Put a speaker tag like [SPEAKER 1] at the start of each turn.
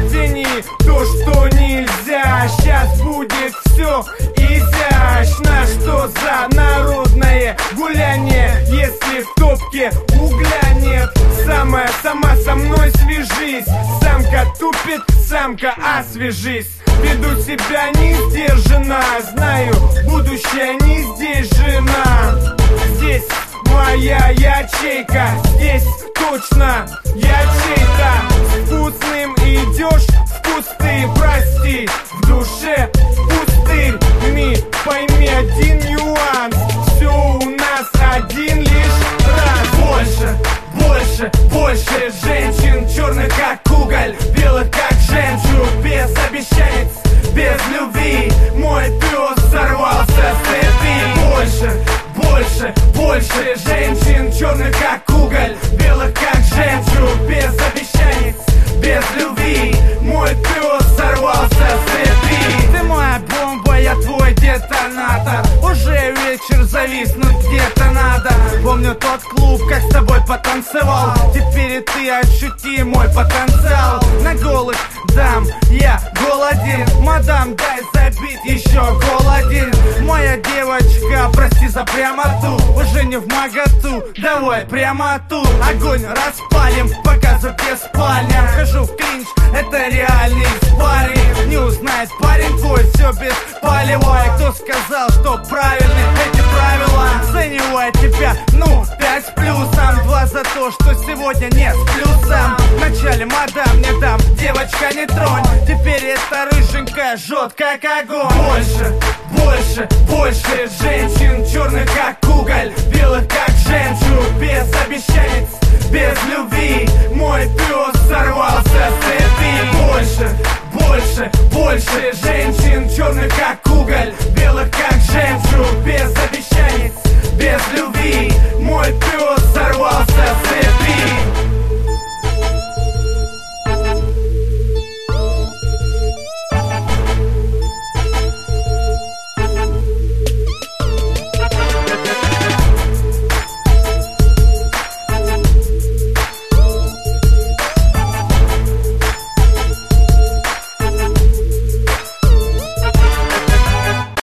[SPEAKER 1] Цени то, что нельзя. Сейчас будет все изящно. Что за народное гуляние, если в топке угля нет? Сама со мной свяжись. Самка тупит, самка освежись. Веду себя не сдержанно, знаю, будущее не здесь, жена. Здесь моя ячейка, здесь точно ячейка. С вкусным идешь в кусты, прости, в душе пустырь. Пойми один нюанс, все у нас один лишь раз. Больше женщин, черных как уголь, белых как жемчуг, без обещаний, без любви. Мой пес сорвался с цепи. Больше женщин, черных как уголь, белых как жемчуг, без обещаний, без любви. Мой пес сорвался с цепи. Ты моя бомба, я твой детонатор. Уже вечер, зависнуть где-то надо. Помню тот клуб, как с тобой потанцевал. Теперь и ты ощути мой потенциал. На голых дам я голоден. Мадам, дай забить еще голоден. Моя девочка, прости за прямоту, уже не в моготу, давай прямо тут. Огонь распалим, показывай тебе спальня. Хожу в клинч, это реальный спарринг. Не узнает парень твой, все без полевой. Кто сказал, что правильны эти правила? Оцениваю тебя, 5 с плюсом. 2 за то, что сегодня не с плюсом. Вначале мадам не дам, девочка не тронь. Теперь эта рыженькая жжет как огонь. Больше женщин, черных как уголь, белых как жемчуг, без обещаний, без любви. Мой пес сорвался с цепи. Больше женщин, черных как